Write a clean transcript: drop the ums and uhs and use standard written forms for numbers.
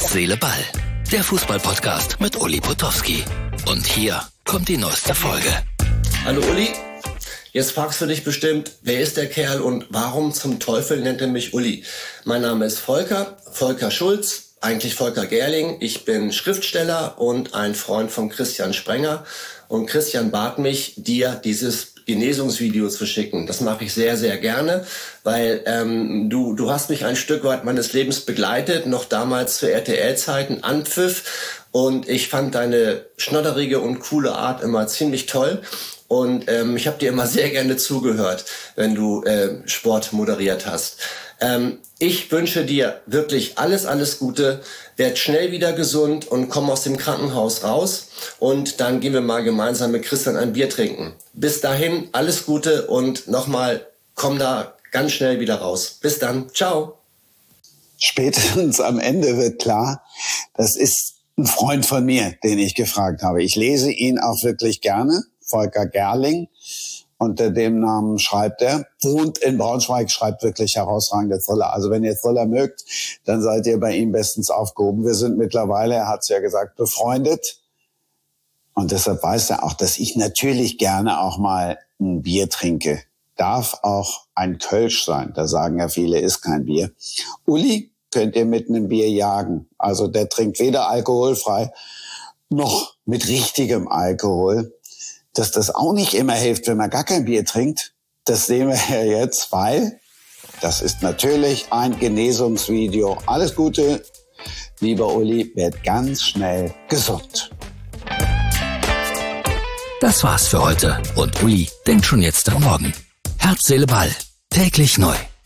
Herz, Seele, Ball. Der Fußball-Podcast mit Uli Potowski. Und hier kommt die neueste Folge. Hallo Uli, jetzt fragst du dich bestimmt, wer ist der Kerl und warum zum Teufel nennt er mich Uli? Mein Name ist Volker Schulz, eigentlich Volker Gerling. Ich bin Schriftsteller und ein Freund von Christian Sprenger. Und Christian bat mich, dir dieses Genesungsvideo zu schicken. Das mache ich sehr, sehr gerne, weil du hast mich ein Stück weit meines Lebens begleitet, noch damals zu RTL-Zeiten, Anpfiff. Und ich fand deine schnodderige und coole Art immer ziemlich toll. Und ich habe dir immer sehr gerne zugehört, wenn du Sport moderiert hast. Ich wünsche dir wirklich alles Gute. Werd schnell wieder gesund und komm aus dem Krankenhaus raus. Und dann gehen wir mal gemeinsam mit Christian ein Bier trinken. Bis dahin, alles Gute und nochmal, komm da ganz schnell wieder raus. Bis dann. Ciao. Spätestens am Ende wird klar, das ist ein Freund von mir, den ich gefragt habe. Ich lese ihn auch wirklich gerne, Volker Gerling. Unter dem Namen schreibt er, wohnt in Braunschweig, schreibt wirklich herausragende Thriller. Also wenn ihr Thriller mögt, dann seid ihr bei ihm bestens aufgehoben. Wir sind mittlerweile, er hat es ja gesagt, befreundet. Und deshalb weiß er auch, dass ich natürlich gerne auch mal ein Bier trinke. Darf auch ein Kölsch sein. Da sagen ja viele, ist kein Bier. Uli könnt ihr mit einem Bier jagen. Also der trinkt weder alkoholfrei noch mit richtigem Alkohol. Dass das auch nicht immer hilft, wenn man gar kein Bier trinkt, das sehen wir ja jetzt, weil das ist natürlich ein Genesungsvideo. Alles Gute, lieber Uli, werd ganz schnell gesund. Das war's für heute und Uli denkt schon jetzt am Morgen. Herz, Seele, Ball. Täglich neu.